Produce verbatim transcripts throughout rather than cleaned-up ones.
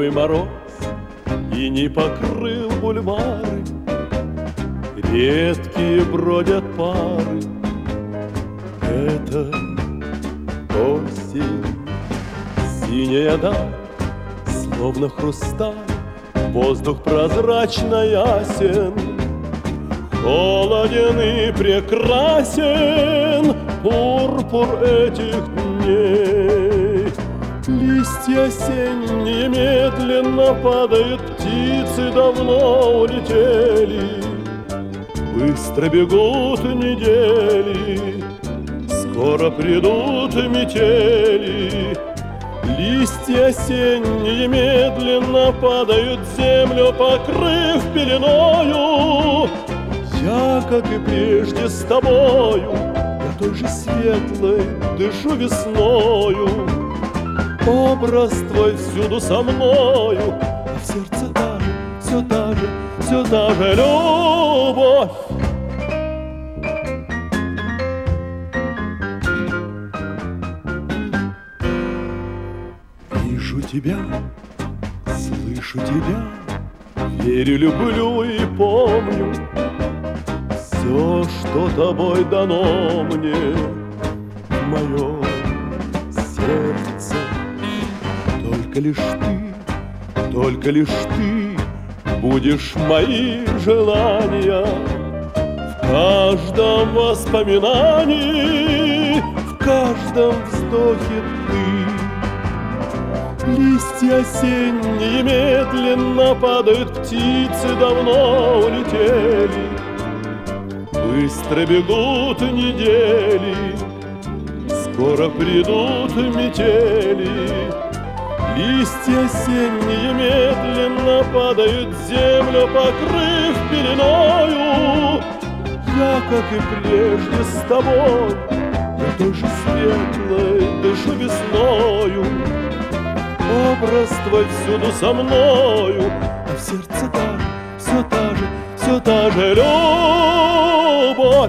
Новый мороз и не покрыл бульвары, редкие бродят пары. Это осень, синяя даль, словно хрусталь, воздух прозрачно ясен, холоден и прекрасен пурпур этих дней. Листья осенние медленно падают, птицы давно улетели, быстро бегут недели, скоро придут метели. Листья осенние медленно падают, землю покрыв пеленою. Я, как и прежде, с тобою, я той же светлой дышу весною. Образ твой всюду со мною, а в сердце та же, все та же, все та же любовь. Вижу тебя, слышу тебя, верю, люблю и помню все, что тобой дано мне в моем сердце. Только лишь ты, только лишь ты будешь мои желания в каждом воспоминании, в каждом вздохе ты. Листья осенние медленно падают, птицы давно улетели, быстро бегут недели, скоро придут метели. Листья осенние медленно падают, землю покрыв пеленою. Я, как и прежде, с тобой, я той же светлой дышу весною. Образ твой всюду со мною, а в сердце та же, все та же, все та же любовь.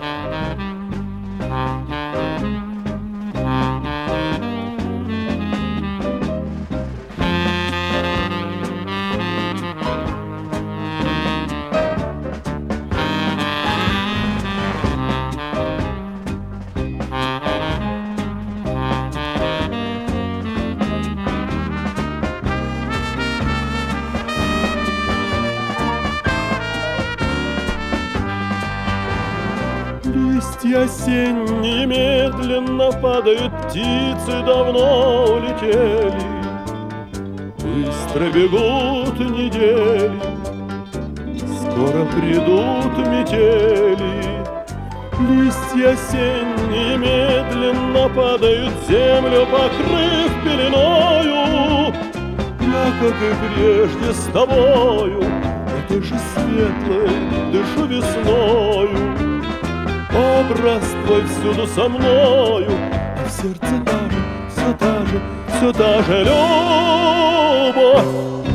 Листья осенние медленно падают, птицы давно улетели, быстро бегут недели, скоро придут метели. Листья осенние медленно падают, землю покрыв пеленою. Я, как и прежде, с тобою, я той же светлой дышу весною. Образ твой всюду со мною, а в сердце та же, все та же, все та же любовь.